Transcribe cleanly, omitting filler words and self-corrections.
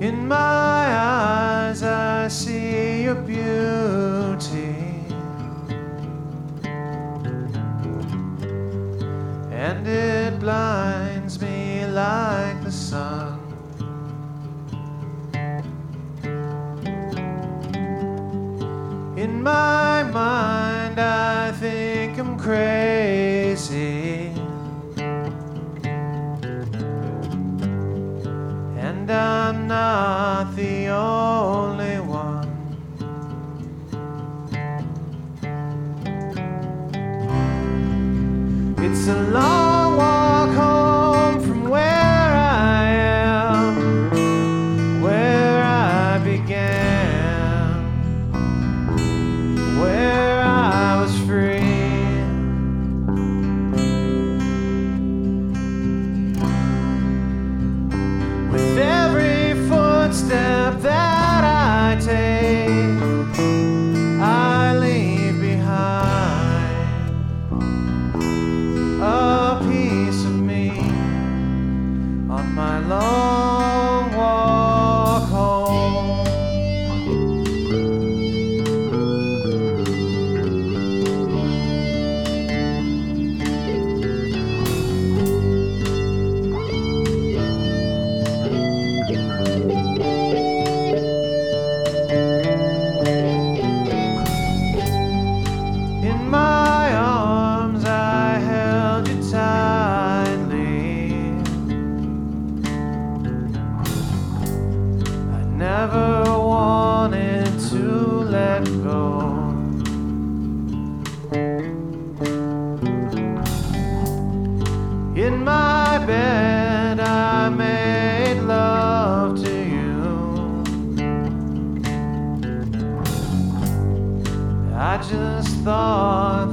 In my eyes I see your beauty, and it blinds me like the sun. In my mind I think I'm crazy, and I'm not the only one. It's a long walk home from where I am, where I began, where I was free. With every footstep that I take, I leave behind a piece of me on my long walk home. In my arms I held you tightly. I never wanted to let go. In my bed I made love to you. I just thought